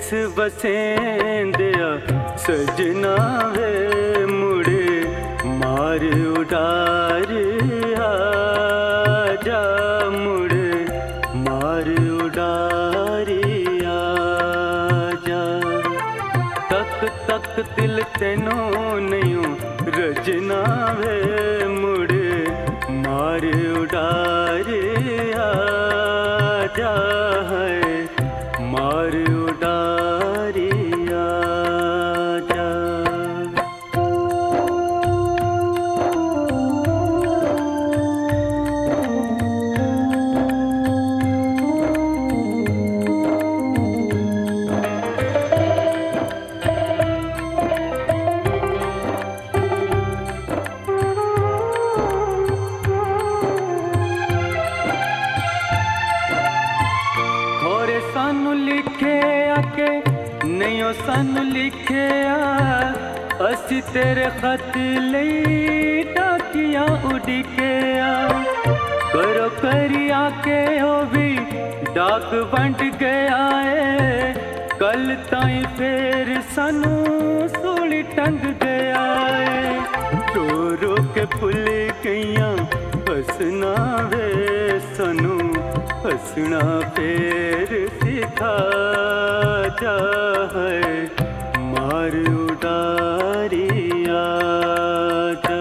वसेंदिया सजना वे मुड़े मार उडार आजा मुड़े मार उडार आजा तक तक दिल तेनो नहीं रजना वे मुड़े मार उडार आजा है मार उडार आजा। सानू लिखे आके नहीं सानू लिखे असी तेरे खत लई डाकिया उड़के करो करी आके हो भी डाक वंड गया है कल ताई फिर सानू सूली टंग गया है रो रो के भुल गईया हसना वे सानू हसना फेर सिखा जा है मार उडारी आजा।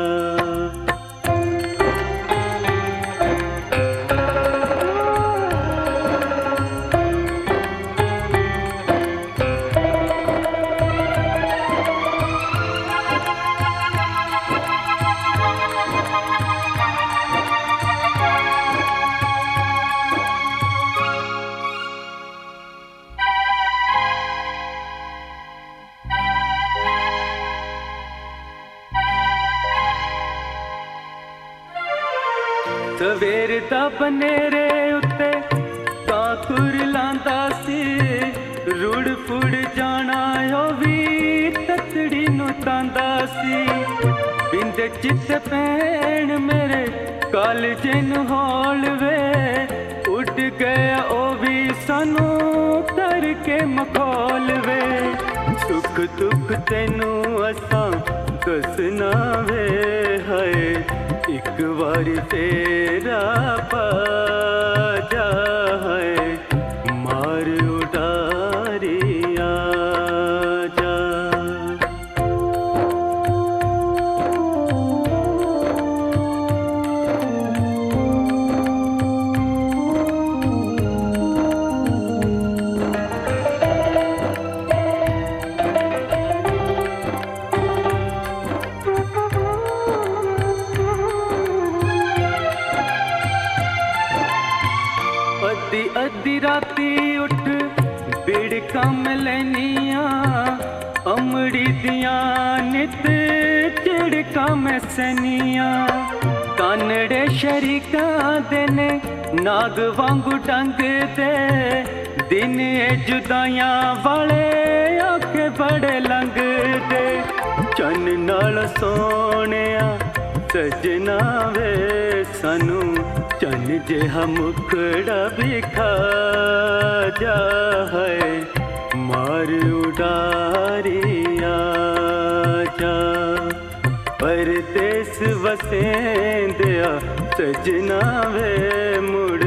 सवेर दा बनेरे उत्ते काकुर लांदा सी रुड़ फुड़ जाना ओ भी ततड़ी नु तांदा सी बिंदे चित पैण मेरे कालजे नु हौल वे उड़ गया ओ भी सानू करके मखौल वे सुख दुख तेनू असां दसना वे है एक बार तेरा बाजा है मार उडारी आजा। अद्धी अद्धी राती उठ बिड़का में लैनिया अमड़ी दिया नित चिड़का में सैनिया कानड़े शरीका देने नाग वांगू डंग दे दिन जुदाइयां वाले आके बड़े लंग दे चन नाल सोनिया सजना वे सानू चन जेहा मुखड़ा भी खा जा है मार उडारी आजा। परदेस वसेंदिया सजना वे मुड़